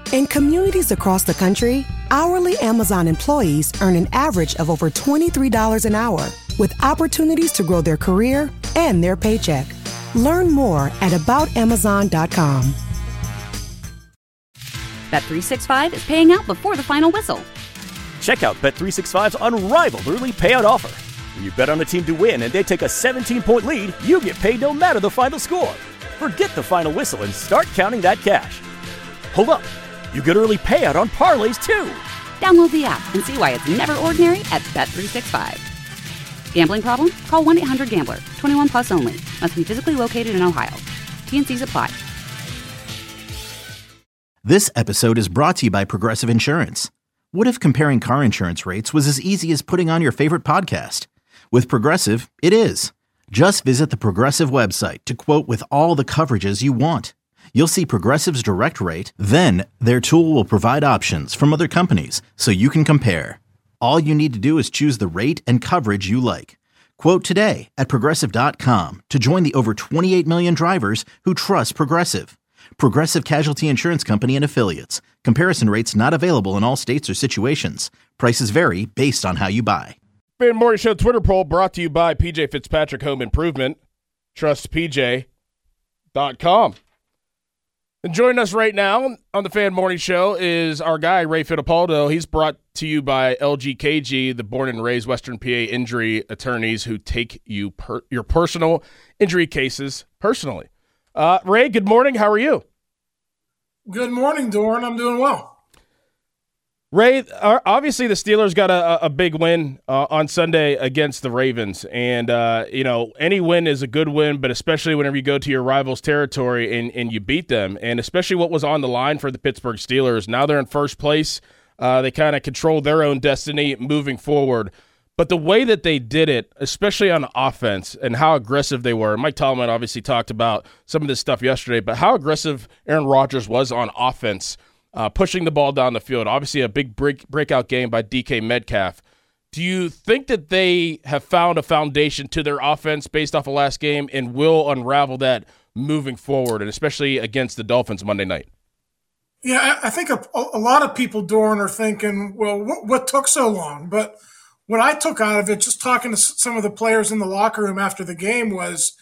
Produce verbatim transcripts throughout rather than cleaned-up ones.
In communities across the country, hourly Amazon employees earn an average of over twenty-three dollars an hour, with opportunities to grow their career and their paycheck. Learn more at about amazon dot com. Bet three sixty-five is paying out before the final whistle. Check out Bet three sixty-five's unrivaled early payout offer. When you bet on a team to win and they take a seventeen-point lead, you get paid no matter the final score. Forget the final whistle and start counting that cash. Hold up. You get early payout on parlays, too. Download the app and see why it's never ordinary at Bet three sixty-five. Gambling problem? Call one eight hundred gambler. twenty-one plus only. Must be physically located in Ohio. T N Cs apply. This episode is brought to you by Progressive Insurance. What if comparing car insurance rates was as easy as putting on your favorite podcast? With Progressive, it is. Just visit the Progressive website to quote with all the coverages you want. You'll see Progressive's direct rate, then their tool will provide options from other companies so you can compare. All you need to do is choose the rate and coverage you like. Quote today at progressive dot com to join the over twenty-eight million drivers who trust Progressive. Progressive Casualty Insurance Company and Affiliates. Comparison rates not available in all states or situations. Prices vary based on how you buy. Fan Morning Show Twitter poll brought to you by P J Fitzpatrick Home Improvement. Trust P J dot com. And joining us right now on the Fan Morning Show is our guy, Ray Fittipaldo. He's brought to you by L G K G, the born and raised Western P A injury attorneys who take you per, your personal injury cases personally. Uh, Ray, good morning. How are you? Good morning, Doran. I'm doing well. Ray, obviously the Steelers got a, a big win uh, on Sunday against the Ravens, and uh, you know any win is a good win, but especially whenever you go to your rival's territory and, and you beat them, and especially what was on the line for the Pittsburgh Steelers. Now they're in first place. Uh, they kind of control their own destiny moving forward. But the way that they did it, especially on offense and how aggressive they were, Mike Tomlin obviously talked about some of this stuff yesterday, but how aggressive Aaron Rodgers was on offense, Uh, pushing the ball down the field. Obviously a big break, breakout game by D K Metcalf. Do you think that they have found a foundation to their offense based off of last game and will unravel that moving forward, and especially against the Dolphins Monday night? Yeah, I think a, a lot of people, Doran, are thinking, well, what, what took so long? But what I took out of it, just talking to some of the players in the locker room after the game, was,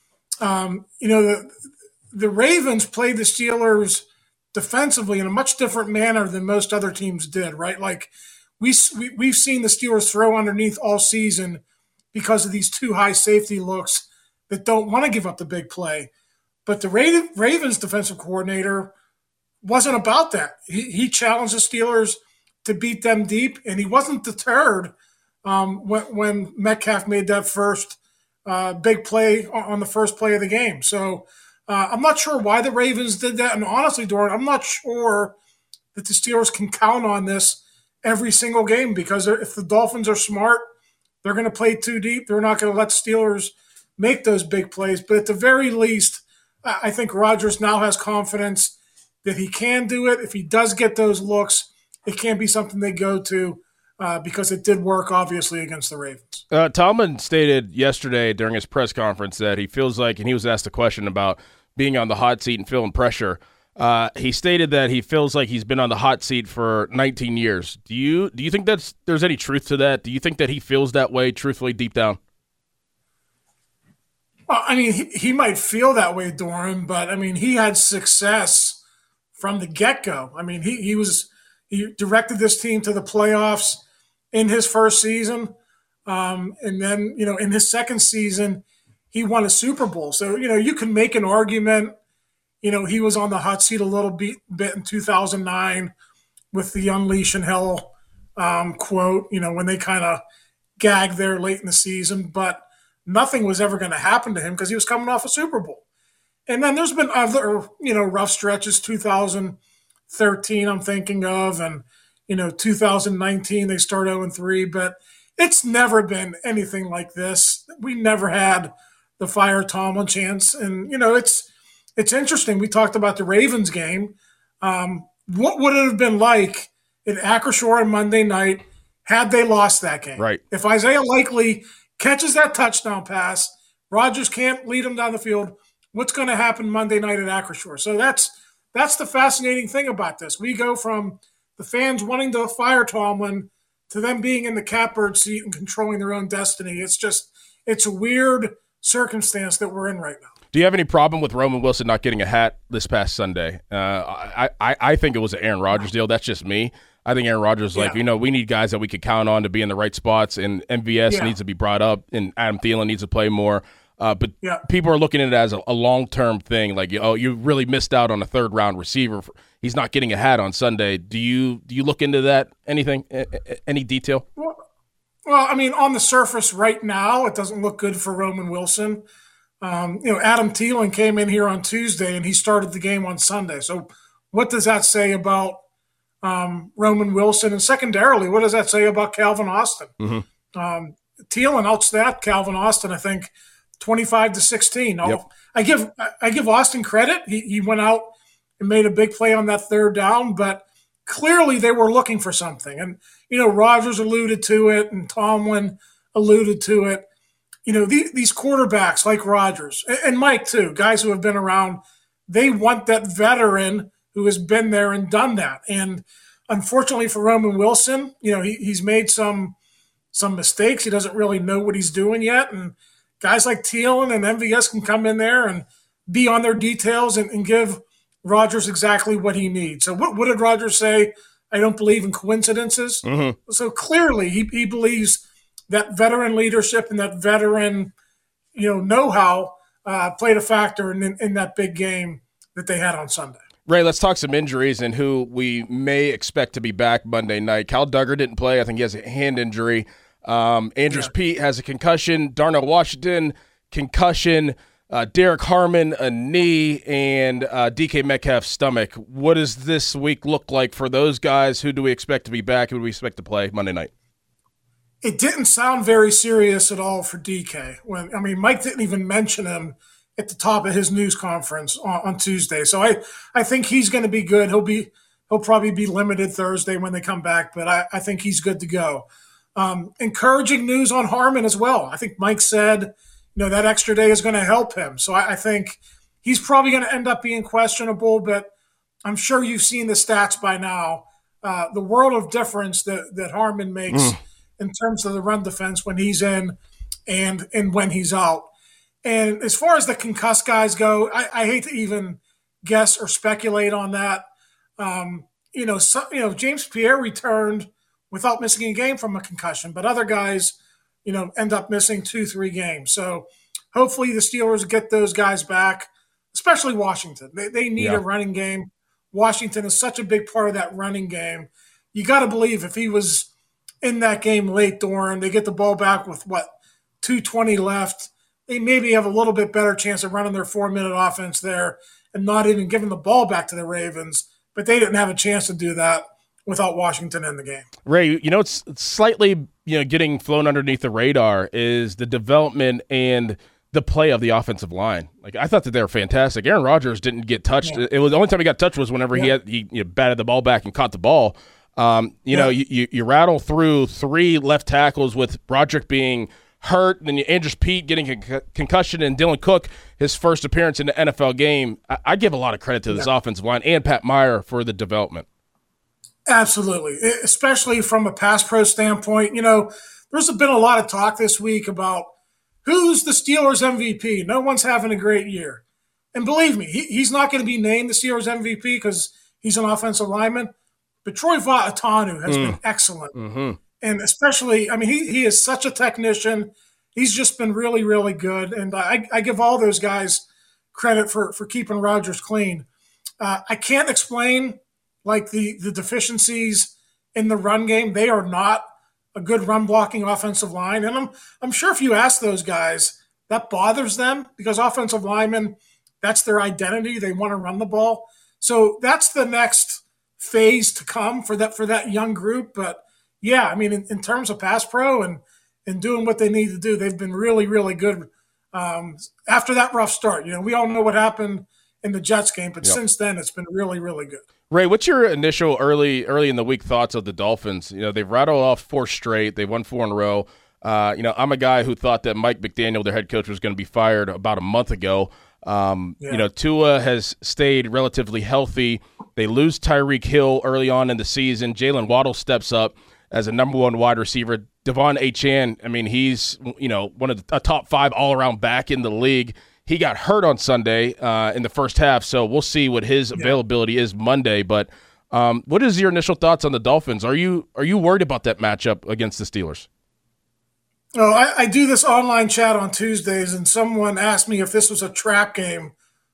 um, you know, the, the Ravens played the Steelers defensively in a much different manner than most other teams did, right? Like we, we, we've seen the Steelers throw underneath all season because of these two high safety looks that don't want to give up the big play. But the Ravens defensive coordinator wasn't about that. He, he challenged the Steelers to beat them deep, and he wasn't deterred um, when, when Metcalf made that first uh, big play on the first play of the game. So Uh, I'm not sure why the Ravens did that, and honestly, Doran, I'm not sure that the Steelers can count on this every single game, because if the Dolphins are smart, they're going to play too deep. They're not going to let Steelers make those big plays. But at the very least, I think Rodgers now has confidence that he can do it. If he does get those looks, it can't be something they go to uh, because it did work, obviously, against the Ravens. Uh, Tomlin stated yesterday during his press conference that he feels like, and he was asked a question about being on the hot seat and feeling pressure. Uh, he stated that he feels like he's been on the hot seat for nineteen years. Do you do you think that's there's any truth to that? Do you think that he feels that way, truthfully, deep down? Well, I mean, he, he might feel that way, Doran, but I mean, he had success from the get-go. I mean, he he was he directed this team to the playoffs in his first season, um, and then you know in his second season he won a Super Bowl. So you know you can make an argument. You know, he was on the hot seat a little bit, bit in two thousand nine with the Unleash and Hell um, quote, you know, when they kind of gagged there late in the season. But nothing was ever going to happen to him because he was coming off a Super Bowl. And then there's been other, you know, rough stretches, two thousand thirteen I'm thinking of, and, you know, two thousand nineteen they start oh and three. But it's never been anything like this. We never had the fire Tomlin chance. And, you know, it's – It's interesting. We talked about the Ravens game. Um, what would it have been like in Acrisure on Monday night had they lost that game? Right. If Isaiah Likely catches that touchdown pass, Rodgers can't lead him down the field, what's going to happen Monday night at Acrisure? So that's that's the fascinating thing about this. We go from the fans wanting to fire Tomlin to them being in the catbird seat and controlling their own destiny. It's just, it's a weird circumstance that we're in right now. Do you have any problem with Roman Wilson not getting a hat this past Sunday? Uh, I, I, I think it was an Aaron Rodgers deal. That's just me. I think Aaron Rodgers is like, yeah. you know, we need guys that we could count on to be in the right spots, and M V S yeah. needs to be brought up, and Adam Thielen needs to play more. Uh, but yeah. people are looking at it as a, a long-term thing. Like, oh, you really missed out on a third-round receiver. He's not getting a hat on Sunday. Do you do you look into that? Anything? Any detail? Well, well, I mean, on the surface right now, it doesn't look good for Roman Wilson. Um, you know, Adam Thielen came in here on Tuesday, and he started the game on Sunday. So what does that say about um, Roman Wilson? And secondarily, what does that say about Calvin Austin? Mm-hmm. Um, Thielen outsnapped Calvin Austin, I think, twenty-five to sixteen. Yep. I give I give Austin credit. He, he went out and made a big play on that third down, but clearly they were looking for something. And, you know, Rodgers alluded to it and Tomlin alluded to it. You know, these, these quarterbacks like Rodgers and Mike too, guys who have been around, they want that veteran who has been there and done that. And unfortunately for Roman Wilson, you know, he, he's made some some mistakes. He doesn't really know what he's doing yet. And guys like Thielen and M V S can come in there and be on their details and, and give Rodgers exactly what he needs. So what, what did Rodgers say? I don't believe in coincidences. Mm-hmm. So clearly he, he believes that veteran leadership and that veteran, you know, know-how uh, played a factor in, in, in that big game that they had on Sunday. Ray, let's talk some injuries and who we may expect to be back Monday night. Cal Duggar didn't play. I think he has a hand injury. Um, Andrews yeah. Pete has a concussion. Darnell Washington, concussion. Uh, Derek Harmon, a knee. And uh, D K Metcalf's stomach. What does this week look like for those guys? Who do we expect to be back? Who do we expect to play Monday night? It didn't sound very serious at all for D K. When I mean, Mike didn't even mention him at the top of his news conference on, on Tuesday. So I, I think he's going to be good. He'll be he'll probably be limited Thursday when they come back, but I, I think he's good to go. Um, encouraging news on Harmon as well. I think Mike said, you know, that extra day is going to help him. So I, I think he's probably going to end up being questionable, but I'm sure you've seen the stats by now. Uh, the world of difference that, that Harmon makes mm. in terms of the run defense when he's in and, and when he's out. And as far as the concussed guys go, I, I hate to even guess or speculate on that. Um, you know, so, you know, James Pierre returned without missing a game from a concussion, but other guys, you know, end up missing two, three games. So hopefully the Steelers get those guys back, especially Washington. They, they need yeah. a running game. Washington is such a big part of that running game. You got to believe if he was in that game late, Doran, they get the ball back with, what, two twenty left, they maybe have a little bit better chance of running their four-minute offense there and not even giving the ball back to the Ravens. But they didn't have a chance to do that without Washington in the game. Ray, you know, it's slightly, you know, getting flown underneath the radar is the development and the play of the offensive line. Like, I thought that they were fantastic. Aaron Rodgers didn't get touched. Yeah. It was the only time he got touched was whenever yeah. he had he you know, batted the ball back and caught the ball. Um, you yeah. know, you, you you rattle through three left tackles with Broderick being hurt, and then Andrews Pete getting a con- concussion, and Dylan Cook, his first appearance in the N F L game. I, I give a lot of credit to this yeah. offensive line and Pat Meyer for the development. Absolutely, especially from a pass pro standpoint. You know, there's been a lot of talk this week about who's the Steelers M V P. No one's having a great year. And believe me, he, he's not going to be named the Steelers M V P because he's an offensive lineman. But Troy Fautanu has mm. been excellent. Mm-hmm. And especially, I mean, he, he is such a technician. He's just been really, really good. And I, I give all those guys credit for, for keeping Rodgers clean. Uh, I can't explain, like, the, the deficiencies in the run game. They are not a good run-blocking offensive line. And I'm, I'm sure if you ask those guys, that bothers them because offensive linemen, that's their identity. They want to run the ball. So that's the next phase to come for that for that young group. But, yeah, I mean, in, in terms of pass pro and, and doing what they need to do, they've been really, really good um, after that rough start. You know, we all know what happened in the Jets game, but yep. since then it's been really, really good. Ray, what's your initial early early in the week thoughts of the Dolphins? You know, they've rattled off four straight. They won four in a row. Uh, you know, I'm a guy who thought that Mike McDaniel, their head coach, was going to be fired about a month ago. Um, Yeah. You know, Tua has stayed relatively healthy. They lose Tyreek Hill early on in the season. Jalen Waddle steps up as a number one wide receiver. Devon Achane, I mean, he's, you know, one of the a top five all-around back in the league. He got hurt on Sunday uh, in the first half, so we'll see what his yeah. availability is Monday. But um, what is your initial thoughts on the Dolphins? Are you are you worried about that matchup against the Steelers? Oh, I, I do this online chat on Tuesdays, and someone asked me if this was a trap game,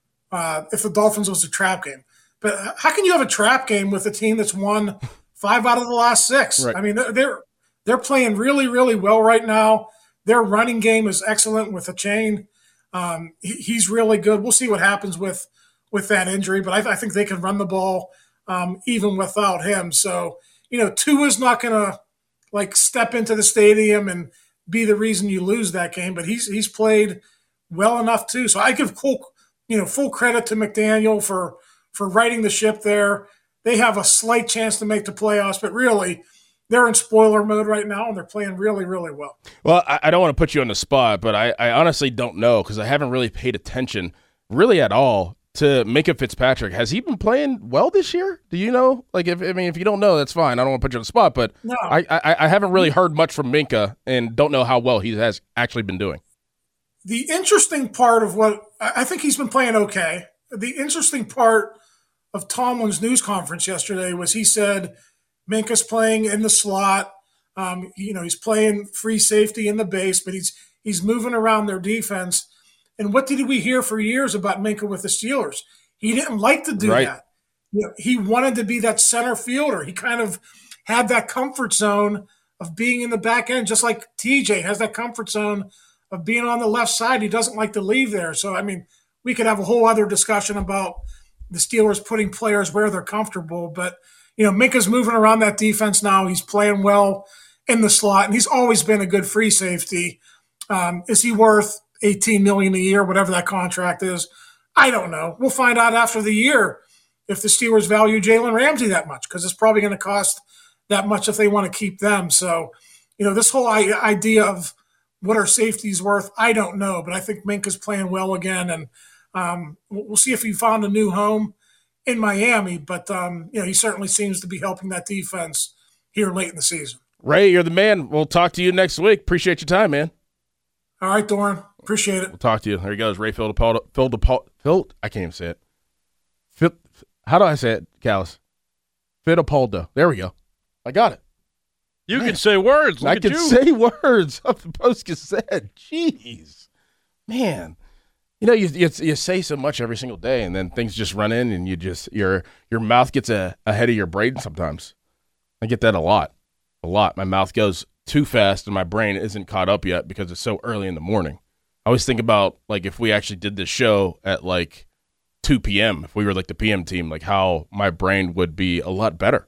uh, if the Dolphins was a trap game. But how can you have a trap game with a team that's won five out of the last six? Right. I mean, they're they're playing really, really well right now. Their running game is excellent with Achane. Um, he, he's really good. We'll see what happens with with that injury, but I, I think they can run the ball um, even without him. So, you know, Tua's not going to like step into the stadium and be the reason you lose that game, but he's he's played well enough too. So I give full, you know, full credit to McDaniel for for righting the ship there. They have a slight chance to make the playoffs, but really they're in spoiler mode right now, and they're playing really, really well. Well, I, I don't want to put you on the spot, but I, I honestly don't know because I haven't really paid attention really at all to Minkah Fitzpatrick. Has he been playing well this year? Do you know? Like, if I mean, if you don't know, that's fine. I don't want to put you on the spot, but no. I, I, I haven't really heard much from Minkah and don't know how well he has actually been doing. The interesting part of what – I think he's been playing okay. The interesting part of Tomlin's news conference yesterday was he said Minkah's playing in the slot. Um, you know, he's playing free safety in the base, but he's he's moving around their defense. And what did we hear for years about Minkah with the Steelers? He didn't like to do right. that. You know, he wanted to be that center fielder. He kind of had that comfort zone of being in the back end, just like T J has that comfort zone of being on the left side. He doesn't like to leave there. So, I mean, we could have a whole other discussion about the Steelers putting players where they're comfortable. But, you know, Minkah's moving around that defense now. He's playing well in the slot, and he's always been a good free safety. Um, is he worth eighteen million dollars a year, whatever that contract is? I don't know. We'll find out after the year if the Steelers value Jalen Ramsey that much, because it's probably going to cost that much if they want to keep them. So, you know, this whole idea of what are safeties worth, I don't know. But I think Minkah's playing well again, and um, we'll see if he found a new home in Miami. But, um, you know, he certainly seems to be helping that defense here late in the season. Ray, you're the man. We'll talk to you next week. Appreciate your time, man. All right, Doran. Appreciate it. We'll talk to you. There he goes. Ray Fittipaldo. Fittipaldo. I can't even say it. Fit, how do I say it, Callis? Fittipaldo. There we go. I got it. You Man. can say words. Look I at can you. say words off the Post-Gazette. Jeez. Man. You know, you, you you say so much every single day, and then things just run in, and you just your your mouth gets a, ahead of your brain sometimes. I get that a lot. A lot. My mouth goes too fast, and my brain isn't caught up yet because it's so early in the morning. I always think about, like, if we actually did this show at, like, two p.m., if we were, like, the P M team, like, how my brain would be a lot better.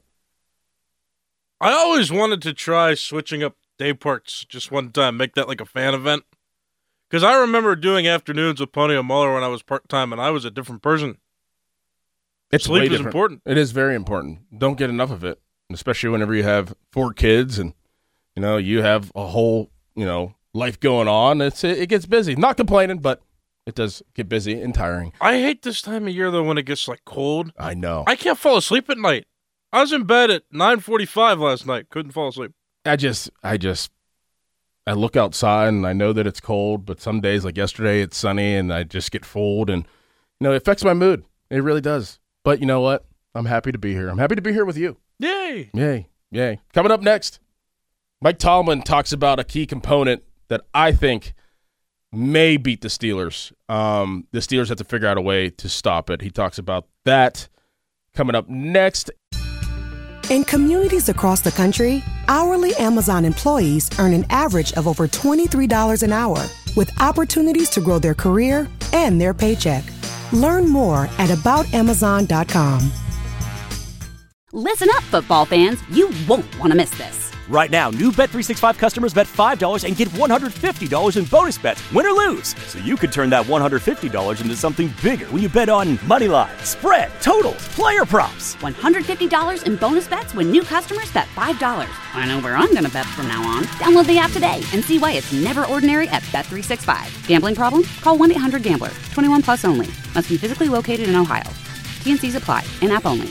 I always wanted to try switching up day parts just one time, make that like a fan event. Because I remember doing afternoons with Pony and Muller when I was part-time, and I was a different person. It's Sleep way is different. important. It is very important. Don't get enough of it, especially whenever you have four kids and, you know, you have a whole, you know, life going on. It's It, it gets busy. Not complaining, but it does get busy and tiring. I hate this time of year, though, when it gets, like, cold. I know. I can't fall asleep at night. I was in bed at nine forty-five last night. Couldn't fall asleep. I just, I just, I look outside and I know that it's cold, but some days, like yesterday, it's sunny and I just get fooled, and, you know, it affects my mood. It really does. But you know what? I'm happy to be here. I'm happy to be here with you. Yay. Yay. Yay. Coming up next, Mike Tomlin talks about a key component that I think may beat the Steelers. Um, the Steelers have to figure out a way to stop it. He talks about that coming up next. In communities across the country, hourly Amazon employees earn an average of over twenty-three dollars an hour, with opportunities to grow their career and their paycheck. Learn more at about amazon dot com. Listen up, football fans. You won't want to miss this. Right now, new Bet three sixty-five customers bet five dollars and get one hundred fifty dollars in bonus bets, win or lose. So you could turn that one hundred fifty dollars into something bigger when you bet on money line, spread, totals, player props. one hundred fifty dollars in bonus bets when new customers bet five dollars. I know where I'm going to bet from now on. Download the app today and see why it's never ordinary at Bet three sixty-five. Gambling problem? Call one eight hundred gambler. twenty-one plus only. Must be physically located in Ohio. T N Cs apply. In-app only.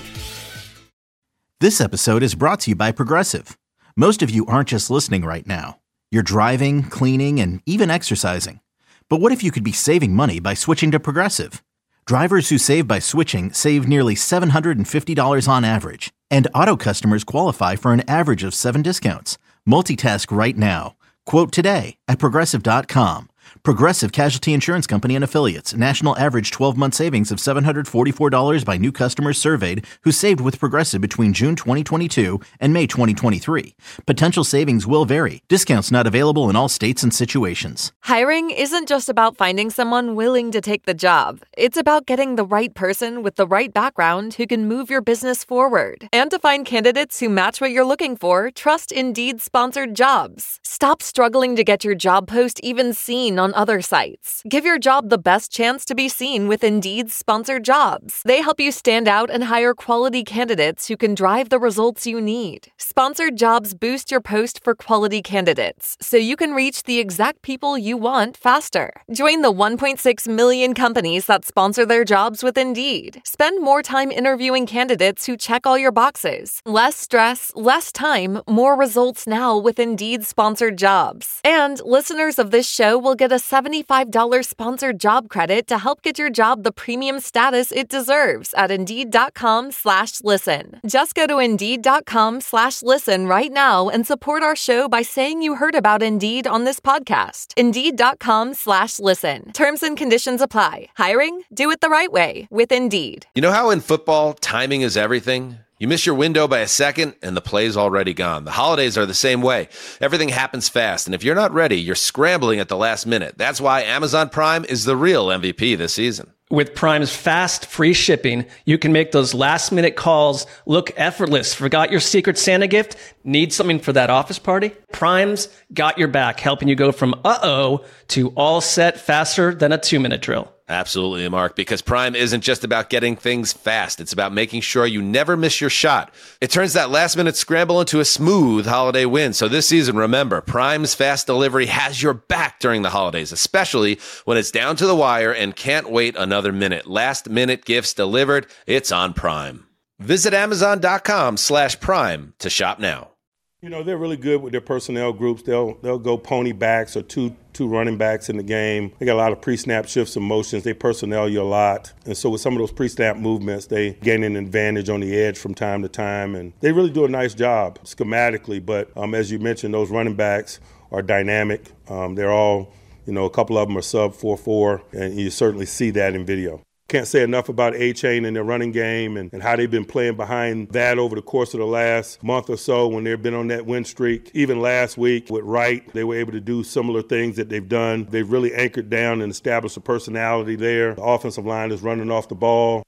This episode is brought to you by Progressive. Most of you aren't just listening right now. You're driving, cleaning, and even exercising. But what if you could be saving money by switching to Progressive? Drivers who save by switching save nearly seven hundred fifty dollars on average. And auto customers qualify for an average of seven discounts. Multitask right now. Quote today at Progressive dot com. Progressive Casualty Insurance Company and Affiliates. National average twelve-month savings of seven hundred forty-four dollars by new customers surveyed who saved with Progressive between June twenty twenty-two and May twenty twenty-three. Potential savings will vary. Discounts not available in all states and situations. Hiring isn't just about finding someone willing to take the job. It's about getting the right person with the right background who can move your business forward. And to find candidates who match what you're looking for, trust Indeed-sponsored jobs. Stop struggling to get your job post even seen on other sites. Give your job the best chance to be seen with Indeed's sponsored jobs. They help you stand out and hire quality candidates who can drive the results you need. Sponsored jobs boost your post for quality candidates, so you can reach the exact people you want faster. Join the one point six million companies that sponsor their jobs with Indeed. Spend more time interviewing candidates who check all your boxes. Less stress, less time, more results now with Indeed sponsored jobs. And listeners of this show will get a seventy-five dollars sponsored job credit to help get your job the premium status it deserves at Indeed.com slash listen. Just go to Indeed.com slash listen right now and support our show by saying you heard about Indeed on this podcast. Indeed.com slash listen. Terms and conditions apply. Hiring? Do it the right way with Indeed. You know how in football, timing is everything? You miss your window by a second, and the play's already gone. The holidays are the same way. Everything happens fast, and if you're not ready, you're scrambling at the last minute. That's why Amazon Prime is the real M V P this season. With Prime's fast, free shipping, you can make those last-minute calls look effortless. Forgot your Secret Santa gift? Need something for that office party? Prime's got your back, helping you go from uh-oh to all set faster than a two-minute drill. Absolutely, Mark, because Prime isn't just about getting things fast. It's about making sure you never miss your shot. It turns that last-minute scramble into a smooth holiday win. So this season, remember, Prime's fast delivery has your back during the holidays, especially when it's down to the wire and can't wait another minute. Last-minute gifts delivered, it's on Prime. Visit Amazon.com slash Prime to shop now. You know, they're really good with their personnel groups. They'll they'll go pony backs or two two running backs in the game. They got a lot of pre-snap shifts and motions. They personnel you a lot. And so with some of those pre-snap movements, they gain an advantage on the edge from time to time. And they really do a nice job schematically. But um, as you mentioned, those running backs are dynamic. Um, they're all, you know, a couple of them are sub four four, and you certainly see that in video. Can't say enough about A-Chain and their running game and, and how they've been playing behind that over the course of the last month or so when they've been on that win streak. Even last week with Wright, they were able to do similar things that they've done. They've really anchored down and established a personality there. The offensive line is running off the ball.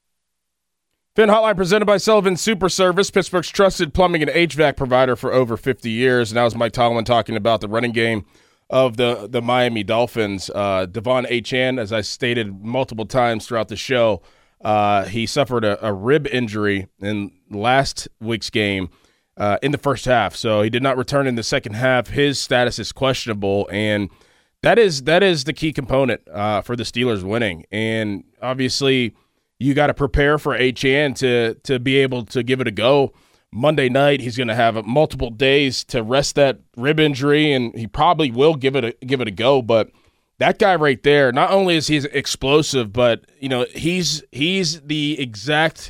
Fin Hotline presented by Sullivan Super Service, Pittsburgh's trusted plumbing and H V A C provider for over fifty years. And that was Mike Tomlin talking about the running game of the, the Miami Dolphins. Uh, Devon Achane, as I stated multiple times throughout the show, uh, he suffered a, a rib injury in last week's game uh, in the first half. So he did not return in the second half. His status is questionable, and that is that is the key component uh, for the Steelers winning. And obviously you got to prepare for Achane to to be able to give it a go. Monday night, he's going to have multiple days to rest that rib injury, and he probably will give it a, give it a go. But that guy right there, not only is he explosive, but you know he's he's the exact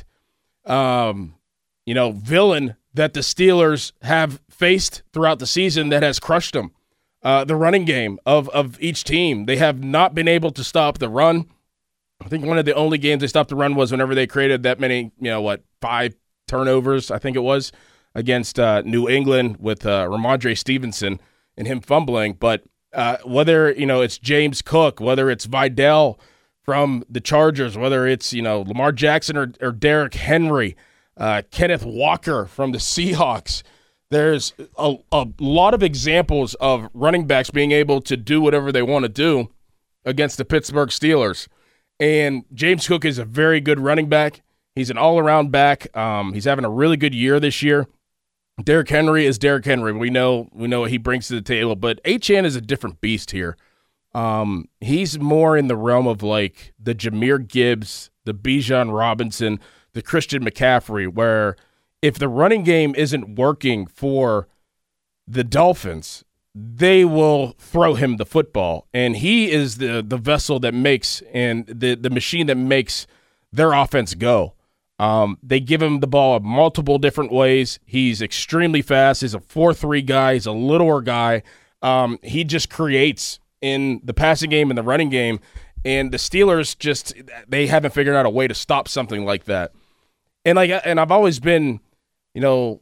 um, you know villain that the Steelers have faced throughout the season that has crushed them. Uh, the running game of of each team, they have not been able to stop the run. I think one of the only games they stopped the run was whenever they created that many, you know, what five. turnovers, I think it was, against uh, New England with uh, Ramondre Stevenson and him fumbling. But uh, whether, you know, it's James Cook, whether it's Vidal from the Chargers, whether it's, you know, Lamar Jackson or, or Derrick Henry, uh, Kenneth Walker from the Seahawks, there's a, a lot of examples of running backs being able to do whatever they want to do against the Pittsburgh Steelers. And James Cook is a very good running back. He's an all-around back. Um, he's having a really good year this year. Derrick Henry is Derrick Henry. We know we know what he brings to the table, but Achane is a different beast here. Um, he's more in the realm of like the Jahmyr Gibbs, the Bijan Robinson, the Christian McCaffrey, where if the running game isn't working for the Dolphins, they will throw him the football. And he is the the vessel that makes and the, the machine that makes their offense go. Um, they give him the ball multiple different ways. He's extremely fast. He's a four three guy. He's a littler guy. Um, he just creates in the passing game and the running game. And the Steelers just, they haven't figured out a way to stop something like that. And like, and I've always been, you know,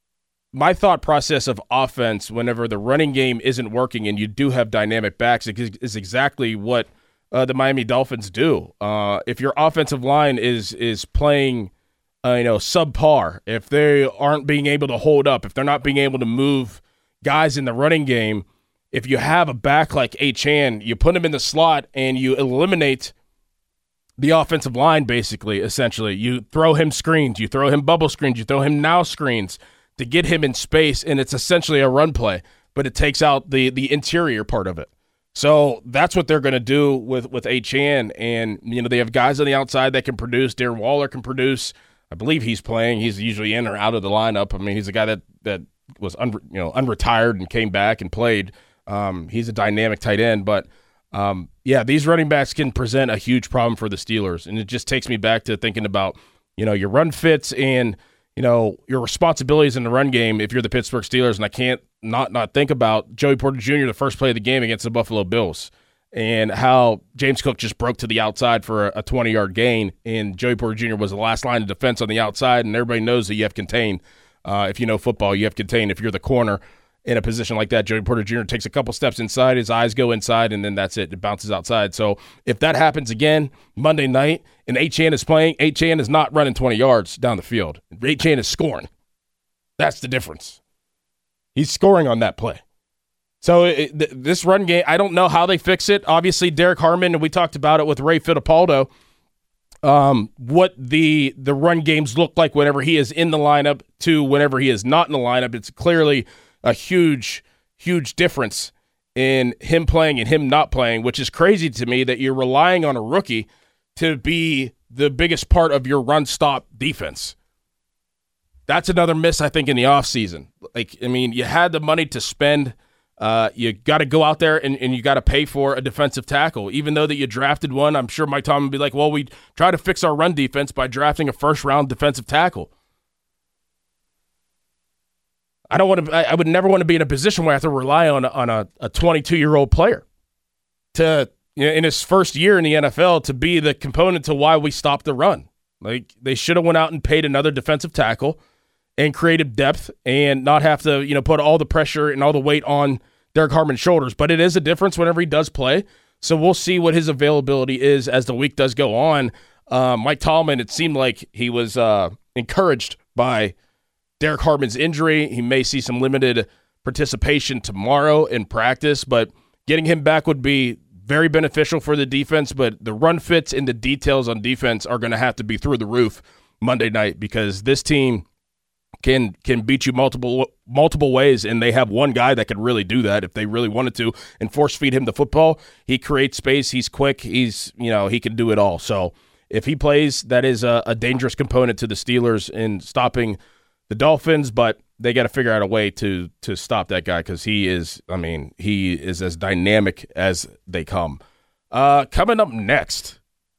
my thought process of offense whenever the running game isn't working and you do have dynamic backs is exactly what Uh, the Miami Dolphins do. Uh, if your offensive line is is playing, uh, you know, subpar, if they aren't being able to hold up, if they're not being able to move guys in the running game, if you have a back like Achane, you put him in the slot and you eliminate the offensive line, basically, essentially. You throw him screens, you throw him bubble screens, you throw him now screens to get him in space, and it's essentially a run play, but it takes out the the interior part of it. So that's what they're going to do with, with Achane. And, you know, they have guys on the outside that can produce. Darren Waller can produce. I believe he's playing. He's usually in or out of the lineup. I mean, he's a guy that, that was un, you know unretired and came back and played. Um, he's a dynamic tight end. But, um, yeah, these running backs can present a huge problem for the Steelers. And it just takes me back to thinking about, you know, your run fits and, you know, your responsibilities in the run game if you're the Pittsburgh Steelers. And I can't not not think about Joey Porter Junior, the first play of the game against the Buffalo Bills, and how James Cook just broke to the outside for a twenty-yard gain, and Joey Porter Junior was the last line of defense on the outside, and everybody knows that you have contained. Uh, if you know football, you have contained. If you're the corner in a position like that, Joey Porter Junior takes a couple steps inside, his eyes go inside, and then that's it. It bounces outside. So if that happens again Monday night and Achane is playing, Achane is not running twenty yards down the field. Achane is scoring. That's the difference. He's scoring on that play. So it, th- this run game, I don't know how they fix it. Obviously, Derek Harmon, and we talked about it with Ray Fittipaldo, um, what the the run games look like whenever he is in the lineup to whenever he is not in the lineup. It's clearly a huge, huge difference in him playing and him not playing, which is crazy to me that you're relying on a rookie to be the biggest part of your run-stop defense. That's another miss, I think, in the offseason. Like, I mean, you had the money to spend. Uh, you got to go out there and, and you got to pay for a defensive tackle. Even though that you drafted one, I'm sure Mike Tomlin would be like, well, we try to fix our run defense by drafting a first-round defensive tackle. I don't want to. I would never want to be in a position where I have to rely on on a, a twenty-two-year-old player to, you know, in his first year in the N F L to be the component to why we stopped the run. Like, they should have went out and paid another defensive tackle and creative depth and not have to, you know, put all the pressure and all the weight on Derek Harmon's shoulders. But it is a difference whenever he does play. So we'll see what his availability is as the week does go on. Uh, Mike Tomlin, it seemed like he was uh, encouraged by Derek Harmon's injury. He may see some limited participation tomorrow in practice, but getting him back would be very beneficial for the defense. But the run fits and the details on defense are going to have to be through the roof Monday night, because this team can can beat you multiple multiple ways, and they have one guy that could really do that if they really wanted to and force feed him the football. He creates space. He's quick. He's, you know, he can do it all. So if he plays, that is a, a dangerous component to the Steelers in stopping the Dolphins, but they got to figure out a way to to stop that guy, because he is, I mean, he is as dynamic as they come. Uh, coming up next,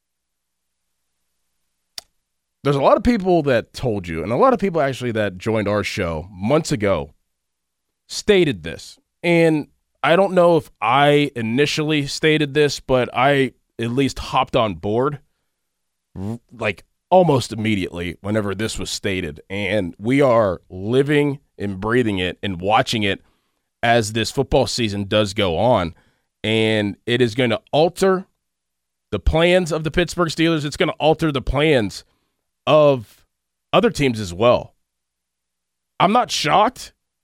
there's a lot of people that told you, and a lot of people actually that joined our show months ago stated this. And I don't know if I initially stated this, but I at least hopped on board like almost immediately whenever this was stated. And we are living and breathing it and watching it as this football season does go on. And it is going to alter the plans of the Pittsburgh Steelers. It's going to alter the plans of other teams as well. I'm not shocked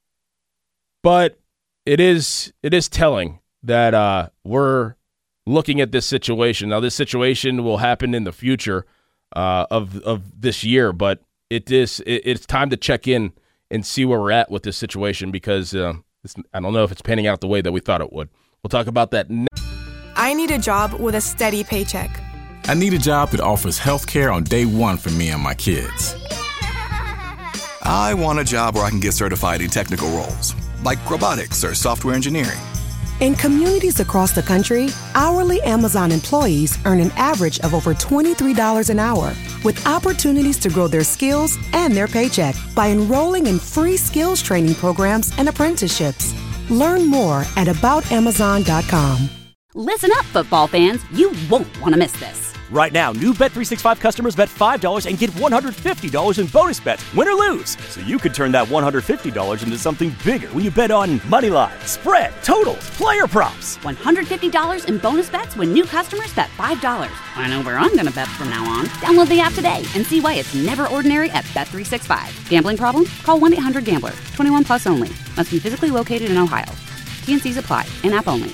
But it is it is telling that uh, we're looking at this situation. Now, this situation will happen in the future uh, of of this year, but it is it, it's time to check in and see where we're at with this situation because uh, it's, I don't know if it's panning out the way that we thought it would. We'll talk about that next. I need a job with a steady paycheck. I need a job that offers health care on day one for me and my kids. I want a job where I can get certified in technical roles, like robotics or software engineering. In communities across the country, hourly Amazon employees earn an average of over twenty-three dollars an hour, with opportunities to grow their skills and their paycheck by enrolling in free skills training programs and apprenticeships. Learn more at about amazon dot com. Listen up, football fans. You won't want to miss this. Right now, new Bet three sixty-five customers bet five dollars and get one hundred fifty dollars in bonus bets, win or lose. So you could turn that one hundred fifty dollars into something bigger when you bet on money line, spread, totals, player props. one hundred fifty dollars in bonus bets when new customers bet five dollars. I know where I'm going to bet from now on. Download the app today and see why it's never ordinary at Bet three sixty-five. Gambling problem? Call one eight hundred gambler. twenty-one plus only. Must be physically located in Ohio. T N Cs apply. In-app only.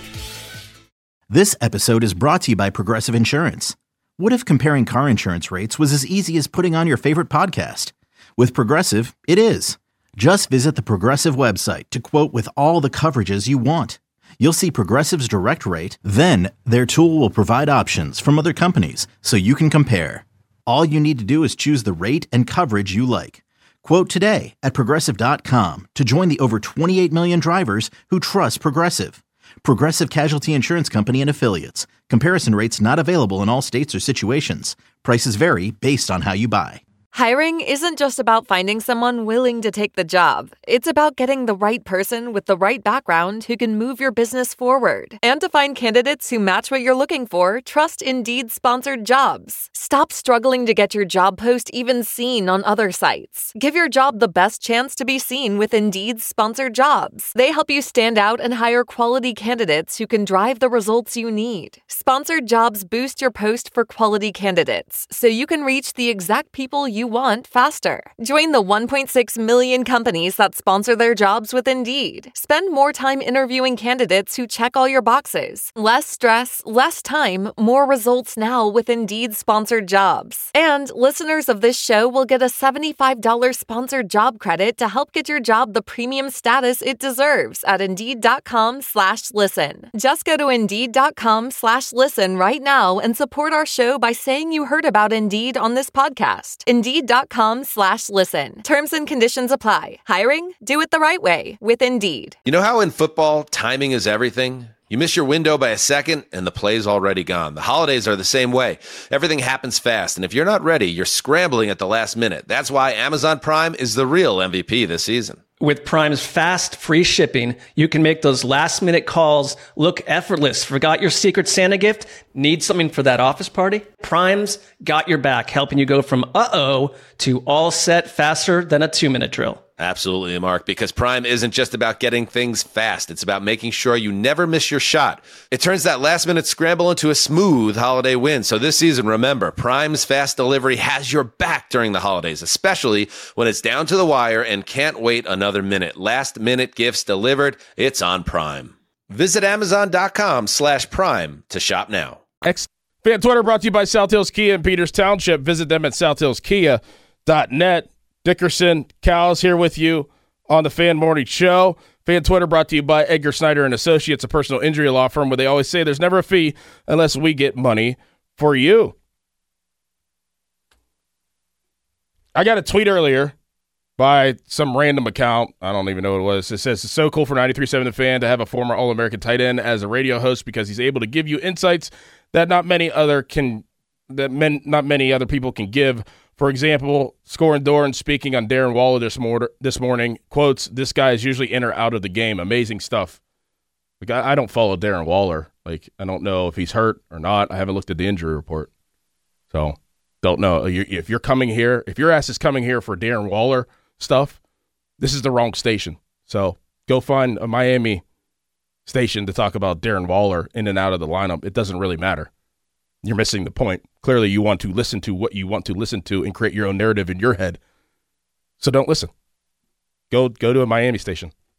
This episode is brought to you by Progressive Insurance. What if comparing car insurance rates was as easy as putting on your favorite podcast? With Progressive, it is. Just visit the Progressive website to quote with all the coverages you want. You'll see Progressive's direct rate, then their tool will provide options from other companies so you can compare. All you need to do is choose the rate and coverage you like. Quote today at progressive dot com to join the over twenty-eight million drivers who trust Progressive. Progressive Casualty Insurance Company and Affiliates. Comparison rates not available in all states or situations. Prices vary based on how you buy. Hiring isn't just about finding someone willing to take the job. It's about getting the right person with the right background who can move your business forward. And to find candidates who match what you're looking for, trust Indeed-sponsored jobs. Stop struggling to get your job post even seen on other sites. Give your job the best chance to be seen with Indeed-sponsored jobs. They help you stand out and hire quality candidates who can drive the results you need. Sponsored jobs boost your post for quality candidates, so you can reach the exact people you want faster. Join the one point six million companies that sponsor their jobs with Indeed. Spend more time interviewing candidates who check all your boxes. Less stress, less time, more results now with Indeed-sponsored jobs. And listeners of this show will get a seventy-five dollars sponsored job credit to help get your job the premium status it deserves at Indeed.com slash listen. Just go to Indeed.com slash listen right now and support our show by saying you heard about Indeed on this podcast. Indeed.com slash listen. Terms and conditions apply. Hiring? Do it the right way with Indeed. You know how in football, timing is everything? You miss your window by a second, and the play's already gone. The holidays are the same way. Everything happens fast, and if you're not ready, you're scrambling at the last minute. That's why Amazon Prime is the real M V P this season. With Prime's fast, free shipping, you can make those last-minute calls look effortless. Forgot your Secret Santa gift? Need something for that office party? Prime's got your back, helping you go from uh-oh to all set faster than a two-minute drill. Absolutely, Mark, because Prime isn't just about getting things fast. It's about making sure you never miss your shot. It turns that last-minute scramble into a smooth holiday win. So this season, remember, Prime's fast delivery has your back during the holidays, especially when it's down to the wire and can't wait another minute. Last-minute gifts delivered, it's on Prime. Visit Amazon.com slash Prime to shop now. X Fan Twitter brought to you by South Hills Kia in Peters Township. Visit them at south hills kia dot net. Dickerson, Cowles here with you on the Fan Morning Show. Fan Twitter brought to you by Edgar Snyder and Associates, a personal injury law firm where they always say there's never a fee unless we get money for you. I got a tweet earlier by some random account. I don't even know what it was. It says, it's so cool for ninety-three point seven The Fan to have a former All-American tight end as a radio host because he's able to give you insights that not many other can, that men, not many other people can give. For example, Scoring Dorn speaking on Darren Waller this, mor- this morning, quotes, this guy is usually in or out of the game. Amazing stuff. Like, I, I don't follow Darren Waller. Like, I don't know if he's hurt or not. I haven't looked at the injury report. So, don't know. You, if you're coming here, if your ass is coming here for Darren Waller stuff, this is the wrong station. So, go find a Miami station to talk about Darren Waller in and out of the lineup. It doesn't really matter. You're missing the point. Clearly, you want to listen to what you want to listen to and create your own narrative in your head. So don't listen. Go go to a Miami station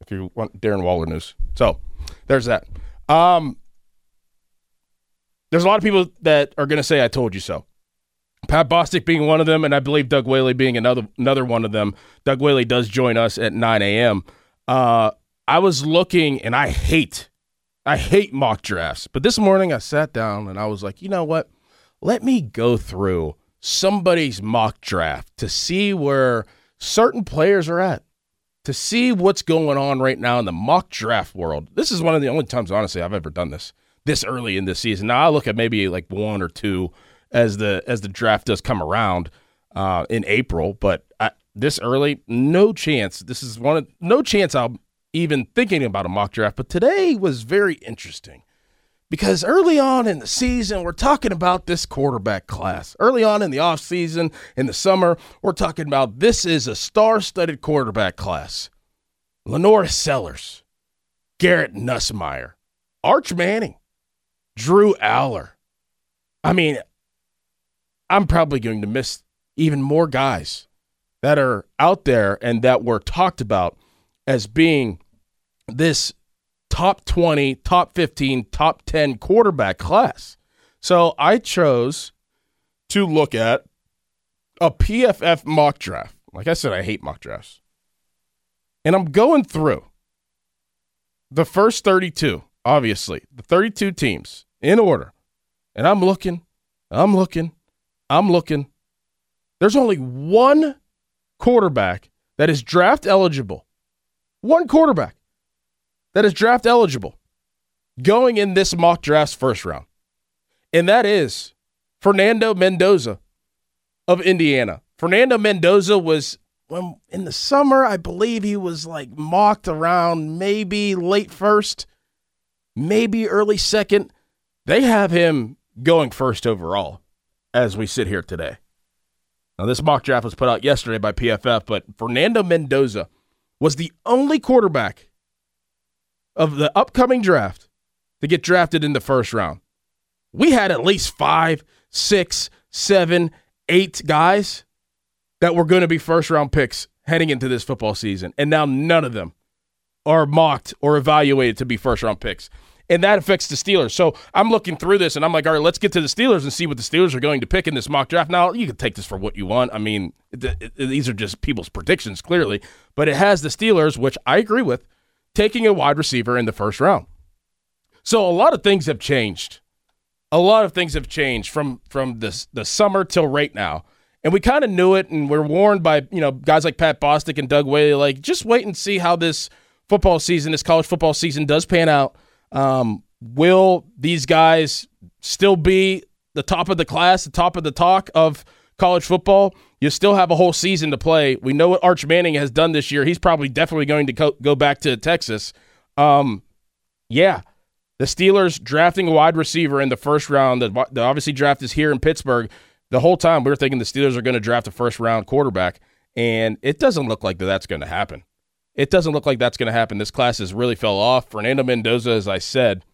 if you want Darren Waller news. So there's that. Um, there's a lot of people that are going to say I told you so. Pat Bostic being one of them, and I believe Doug Whaley being another another one of them. Doug Whaley does join us at nine a.m. Uh, I was looking, and I hate, I hate mock drafts. But this morning I sat down, and I was like, you know what? Let me go through somebody's mock draft to see where certain players are at, to see what's going on right now in the mock draft world. This is one of the only times, honestly, I've ever done this this early in this season. Now I look at maybe like one or two as the as the draft does come around uh, in April, but I, this early, no chance. This is one of no chance I'm even thinking about a mock draft. But today was very interesting because early on in the season, we're talking about this quarterback class. Early on in the offseason, in the summer, we're talking about this is a star-studded quarterback class. Lenore Sellers, Garrett Nussmeier, Arch Manning, Drew Aller. I mean, I'm probably going to miss even more guys that are out there and that were talked about as being this top twenty, top fifteen, top ten quarterback class. So I chose to look at a P F F mock draft. Like I said, I hate mock drafts. And I'm going through the first thirty-two, obviously, the thirty-two teams in order. And I'm looking, I'm looking, I'm looking. There's only one quarterback that is draft eligible. One quarterback that is draft eligible going in this mock draft's first round. And that is Fernando Mendoza of Indiana. Fernando Mendoza was, when in the summer, I believe he was like mocked around maybe late first, maybe early second. They have him going first overall as we sit here today. Now, this mock draft was put out yesterday by P F F, but Fernando Mendoza was the only quarterback of the upcoming draft to get drafted in the first round. We had at least five, six, seven, eight guys that were going to be first-round picks heading into this football season, and now none of them are mocked or evaluated to be first-round picks. And that affects the Steelers. So I'm looking through this, and I'm like, all right, let's get to the Steelers and see what the Steelers are going to pick in this mock draft. Now, you can take this for what you want. I mean, th- th- these are just people's predictions, clearly. But it has the Steelers, which I agree with, taking a wide receiver in the first round. So a lot of things have changed. A lot of things have changed from, from this, the summer till right now. And we kind of knew it, and we're warned by, you know, guys like Pat Bostic and Doug Whaley, like, just wait and see how this football season, this college football season does pan out. Um, will these guys still be the top of the class, the top of the talk of college football? You still have a whole season to play. We know what Arch Manning has done this year. He's probably definitely going to co- go back to Texas. Um, yeah, the Steelers drafting a wide receiver in the first round. The, the obviously draft is here in Pittsburgh. The whole time we were thinking the Steelers are going to draft a first-round quarterback, and it doesn't look like that that's going to happen. It doesn't look like that's going to happen. This class has really fell off. Fernando Mendoza, as I said,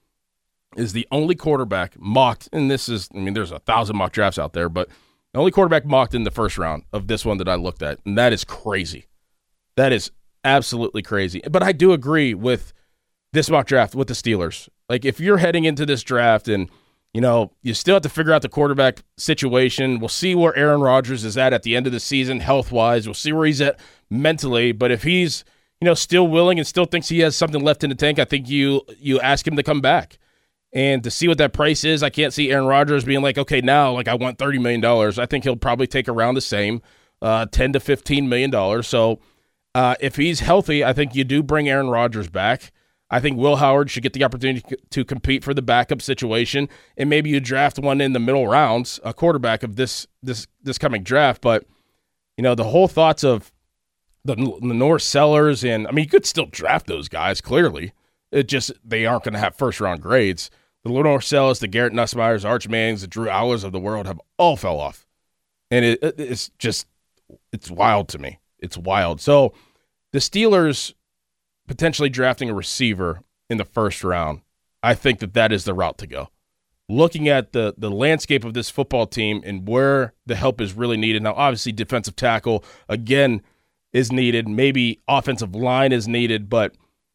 is the only quarterback mocked, and this is, I mean, there's a thousand mock drafts out there, but the only quarterback mocked in the first round of this one that I looked at, and that is crazy. That is absolutely crazy. But I do agree with this mock draft with the Steelers. Like, if you're heading into this draft and, you know, you still have to figure out the quarterback situation. We'll see where Aaron Rodgers is at at the end of the season health-wise. We'll see where he's at mentally, but if he's, you know, still willing and still thinks he has something left in the tank, I think you you ask him to come back. And to see what that price is, I can't see Aaron Rodgers being like, okay, now, like, I want thirty million dollars. I think he'll probably take around the same, uh, ten to fifteen million dollars. So uh, if he's healthy, I think you do bring Aaron Rodgers back. I think Will Howard should get the opportunity to compete for the backup situation, and maybe you draft one in the middle rounds, a quarterback of this this this coming draft. But, you know, the whole thoughts of the Lenore Sellers, and I mean, you could still draft those guys, clearly. It just, they aren't going to have first-round grades. The Lenore Sellers, the Garrett Nussmeiers, Arch Mannings, the Drew Allers of the world have all fell off. And it, it's just, it's wild to me. It's wild. So the Steelers potentially drafting a receiver in the first round, I think that that is the route to go. Looking at the the landscape of this football team and where the help is really needed. Now, obviously, defensive tackle, again, is needed. Maybe offensive line is needed, but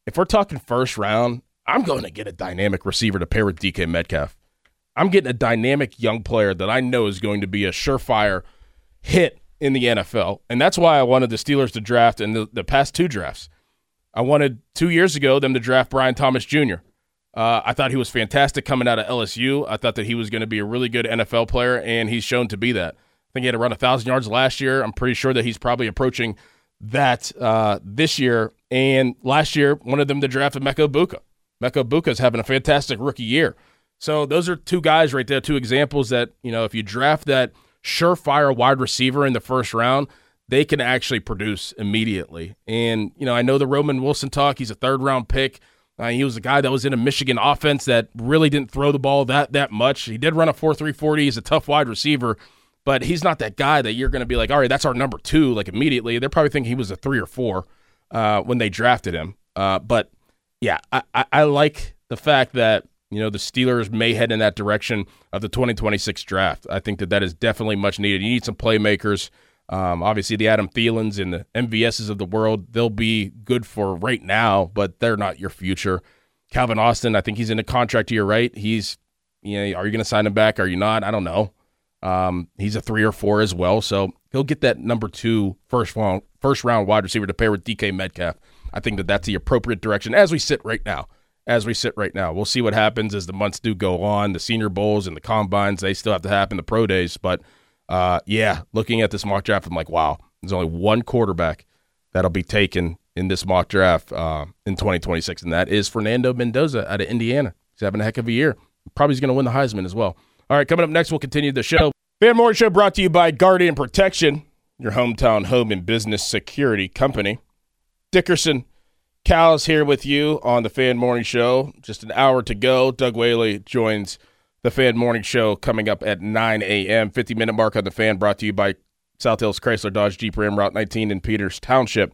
if we're talking first round, I'm going to get a dynamic receiver to pair with D K Metcalf. I'm getting a dynamic young player that I know is going to be a surefire hit in the N F L. And that's why I wanted the Steelers to draft in the, the past two drafts. I wanted two years ago them to draft Brian Thomas Junior Uh, I thought he was fantastic coming out of L S U. I thought that he was going to be a really good N F L player, and he's shown to be that. I think he had to run one thousand yards last year. I'm pretty sure that he's probably approaching that uh, this year. And last year, wanted them to draft Emeka Egbuka. Emeka Egbuka is having a fantastic rookie year. So those are two guys right there, two examples that, you know, if you draft that surefire wide receiver in the first round, they can actually produce immediately. And, you know, I know the Roman Wilson talk. He's a third-round pick. Uh, he was a guy that was in a Michigan offense that really didn't throw the ball that that much. He did run a four three forty. He's a tough wide receiver, but he's not that guy that you're going to be like, all right, that's our number two, like immediately. They're probably thinking he was a three or four uh, when they drafted him. Uh, but, yeah, I, I, I like the fact that, you know, the Steelers may head in that direction of the twenty twenty-six draft. I think that that is definitely much needed. You need some playmakers. Um, obviously, the Adam Thielens and the M V S's of the world, they'll be good for right now, but they're not your future. Calvin Austin, I think he's in a contract year, right? He's, you know, are you going to sign him back? Are you not? I don't know. Um, he's a three or four as well, so he'll get that number two first round, first round wide receiver to pair with D K Metcalf. I think that that's the appropriate direction as we sit right now. As we sit right now, we'll see what happens as the months do go on. The Senior Bowls and the Combines, they still have to happen, the Pro Days, but Uh, yeah, looking at this mock draft, I'm like, wow, there's only one quarterback that'll be taken in this mock draft uh, in twenty twenty-six, and that is Fernando Mendoza out of Indiana. He's having a heck of a year. Probably he's going to win the Heisman as well. All right, coming up next, we'll continue the show. Fan Morning Show brought to you by Guardian Protection, your hometown home and business security company. Dickerson, Cal's here with you on the Fan Morning Show. Just an hour to go. Doug Whaley joins the Fan Morning Show coming up at nine a.m. fifty-minute mark on the Fan, brought to you by South Hills Chrysler Dodge Jeep Ram, Route nineteen in Peters Township.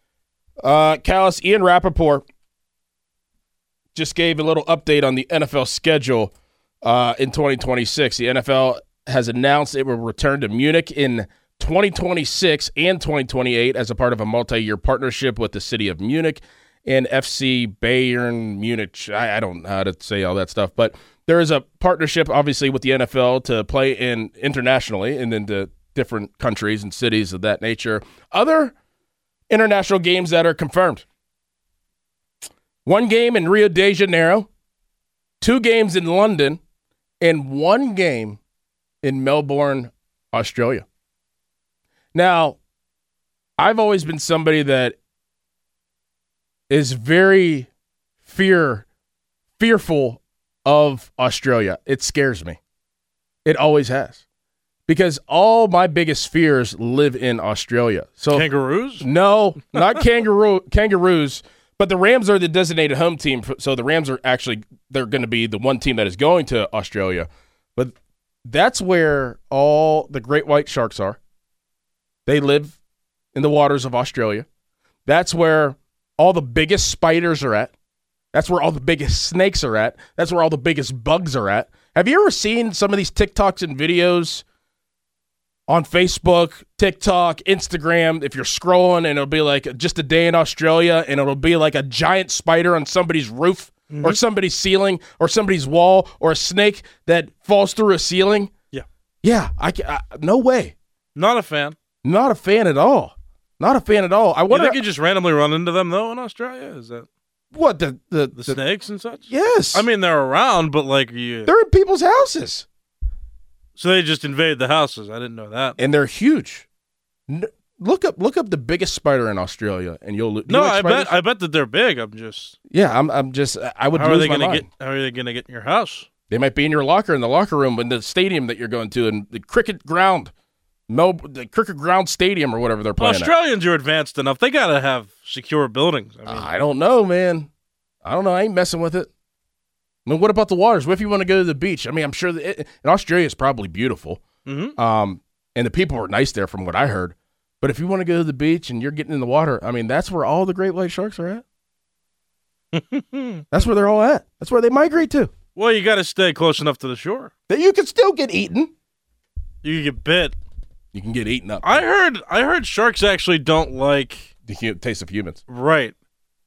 Uh, Callis, Ian Rappaport just gave a little update on the N F L schedule uh, in twenty twenty-six. The N F L has announced it will return to Munich in twenty twenty-six and twenty twenty-eight as a part of a multi-year partnership with the city of Munich and F C Bayern Munich. I, I don't know how to say all that stuff, but there is a partnership, obviously, with the N F L to play in internationally and into different countries and cities of that nature. Other international games that are confirmed. One game in Rio de Janeiro, two games in London, and one game in Melbourne, Australia. Now, I've always been somebody that is very fear, fearful of Australia. It scares me. It always has. Because all my biggest fears live in Australia. So kangaroos? No, not kangaroo kangaroos, but the Rams are the designated home team. So the Rams are actually, they're going to be the one team that is going to Australia. But that's where all the great white sharks are. They live in the waters of Australia. That's where all the biggest spiders are at. That's where all the biggest snakes are at. That's where all the biggest bugs are at. Have you ever seen some of these TikToks and videos on Facebook, TikTok, Instagram? If you're scrolling and it'll be like just a day in Australia and it'll be like a giant spider on somebody's roof mm-hmm. or somebody's ceiling or somebody's wall or a snake that falls through a ceiling? Yeah. Yeah. I, I no way. Not a fan. Not a fan at all. Not a fan at all. I wonder. You think you just randomly run into them though in Australia? Is that what the the, the snakes and such? Yes. I mean they're around, but like you, they're in people's houses. So they just invade the houses. I didn't know that. And they're huge. No, look up look up the biggest spider in Australia, and you'll. No, you like I spiders? bet I bet that they're big. I'm just. Yeah, I'm. I'm just. I would. How lose are they my gonna mind. get? How are they gonna get in your house? They might be in your locker in the locker room in the stadium that you're going to, in the cricket ground, Mel, the cricket ground stadium or whatever they're playing. Australians at. are advanced enough. They gotta have secure buildings. I mean, I don't know, man. I don't know. I ain't messing with it. I mean, what about the waters? What if you want to go to the beach? I mean, I'm sure that it, and Australia is probably beautiful. Mm-hmm. Um, and the people are nice there, from what I heard. But if you want to go to the beach and you're getting in the water, I mean, that's where all the great white sharks are at. That's where they're all at. That's where they migrate to. Well, you got to stay close enough to the shore. That you can still get eaten. You can get bit. You can get eaten up. I heard. I heard sharks actually don't like the hu- taste of humans. Right.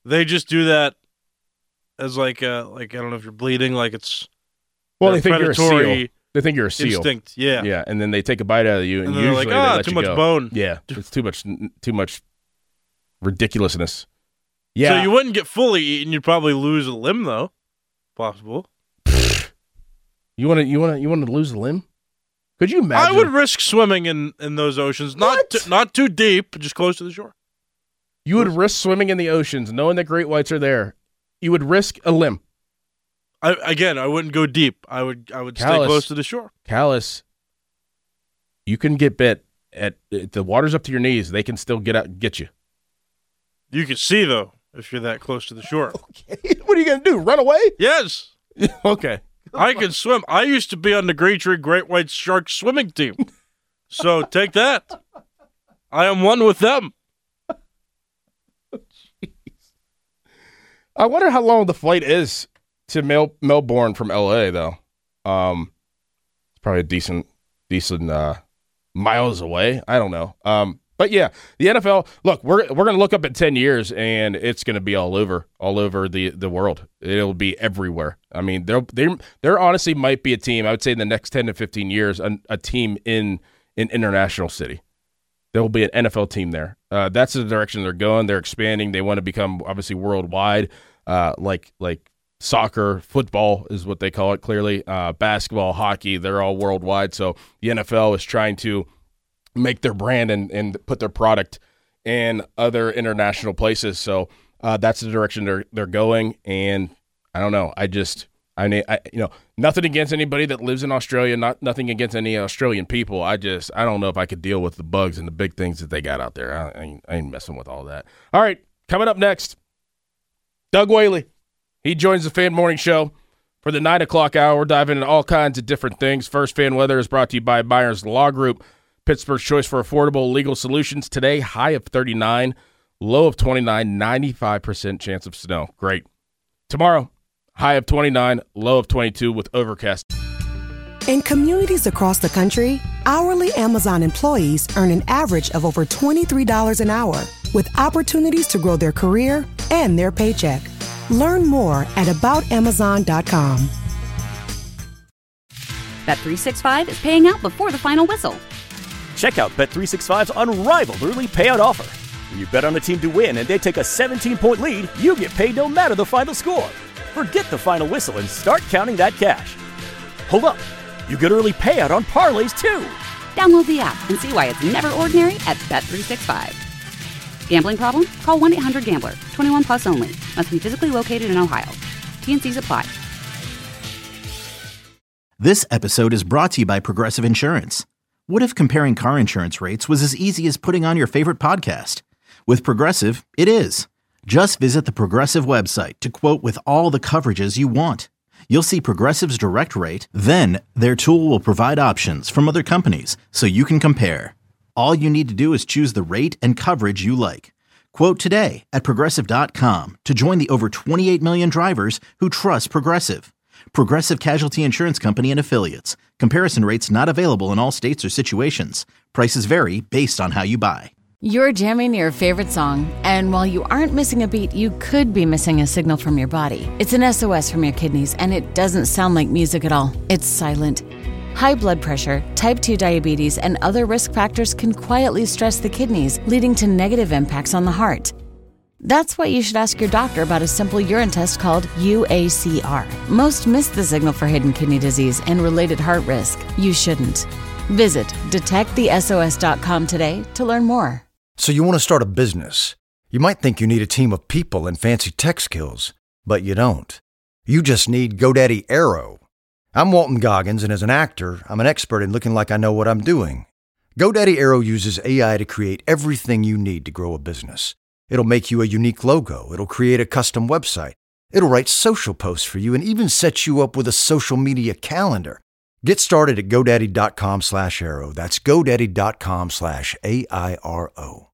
they just do that as like a, like I don't know if you're bleeding, like it's well, they think you're a predatory seal. They think you're a seal. instinct. Yeah, Yeah, and then they take a bite out of you, and, And then usually they're like, they ah, let too you much go. bone. Yeah, it's too much, too much ridiculousness. Yeah, So you wouldn't get fully eaten. You'd probably lose a limb, though. Possible. you want to, you want to, you want to lose a limb? Could you imagine? I would risk swimming in, in those oceans. Not t- not too deep, just close to the shore. You would risk swimming in the oceans, knowing that great whites are there. You would risk a limb. I, again, I wouldn't go deep. I would I would Callus, stay close to the shore. Callus, you can get bit at, at the water's up to your knees. They can still get out, get you. You can see though if you're that close to the shore. Okay. What are you gonna do? Run away? Yes. Okay. I can swim. I used to be on the Green Tree Great White Shark swimming team. So take that. I am one with them. I wonder how long the flight is to Mel- Melbourne from L A, though. Um, it's probably a decent, decent uh, miles away. I don't know. Um, but yeah, the N F L. Look, we're we're gonna look up in ten years, and it's gonna be all over, all over the, the world. It'll be everywhere. I mean, there there there honestly might be a team. I would say in the next ten to fifteen years, a, a team in an international city. There will be an N F L team there. Uh, that's the direction they're going. They're expanding. They want to become obviously worldwide, uh, like like soccer, football is what they call it. Clearly, uh, basketball, hockey, they're all worldwide. So the N F L is trying to make their brand and, and put their product in other international places. So uh, that's the direction they're they're going. And I don't know. I just I mean I you know nothing against anybody that lives in Australia. Not nothing against any Australian people. I just I don't know if I could deal with the bugs and the big things that they got out there. I, I, ain't, I ain't messing with all that. All right, coming up next, Doug Whaley. He joins the Fan Morning Show for the nine o'clock hour. We're diving into all kinds of different things. First Fan Weather is brought to you by Byers Law Group, Pittsburgh's choice for affordable legal solutions. Today, high of thirty-nine, low of twenty-nine, ninety-five percent chance of snow. Great. Tomorrow, high of twenty-nine, low of twenty-two with overcast. In communities across the country, hourly Amazon employees earn an average of over twenty-three dollars an hour, with opportunities to grow their career and their paycheck. Learn more at about amazon dot com. Bet three sixty-five is paying out before the final whistle. Check out Bet three sixty-five's unrivaled early payout offer. When you bet on a team to win and they take a seventeen-point lead, you get paid no matter the final score. Forget the final whistle and start counting that cash. Hold up. You get early payout on parlays, too. Download the app and see why it's never ordinary at Bet three sixty-five. Gambling problem? Call one eight hundred gambler. twenty-one plus only. Must be physically located in Ohio. T N Cs apply. This episode is brought to you by Progressive Insurance. What if comparing car insurance rates was as easy as putting on your favorite podcast? With Progressive, it is. Just visit the Progressive website to quote with all the coverages you want. You'll see Progressive's direct rate, then their tool will provide options from other companies so you can compare. All you need to do is choose the rate and coverage you like. Quote today at Progressive dot com to join the over twenty-eight million drivers who trust Progressive. Progressive Casualty Insurance Company and Affiliates. Comparison rates not available in all states or situations. Prices vary based on how you buy. You're jamming your favorite song, and while you aren't missing a beat, you could be missing a signal from your body. It's an S O S from your kidneys, and it doesn't sound like music at all. It's silent. High blood pressure, type two diabetes, and other risk factors can quietly stress the kidneys, leading to negative impacts on the heart. That's why you should ask your doctor about a simple urine test called U A C R. Most miss the signal for hidden kidney disease and related heart risk. You shouldn't. Visit detect the S O S dot com today to learn more. So you want to start a business. You might think you need a team of people and fancy tech skills, but you don't. You just need GoDaddy Aero. I'm Walton Goggins, and as an actor, I'm an expert in looking like I know what I'm doing. GoDaddy Aero uses A I to create everything you need to grow a business. It'll make you a unique logo. It'll create a custom website. It'll write social posts for you and even set you up with a social media calendar. Get started at GoDaddy.com slash Aero. That's GoDaddy.com slash A I R O.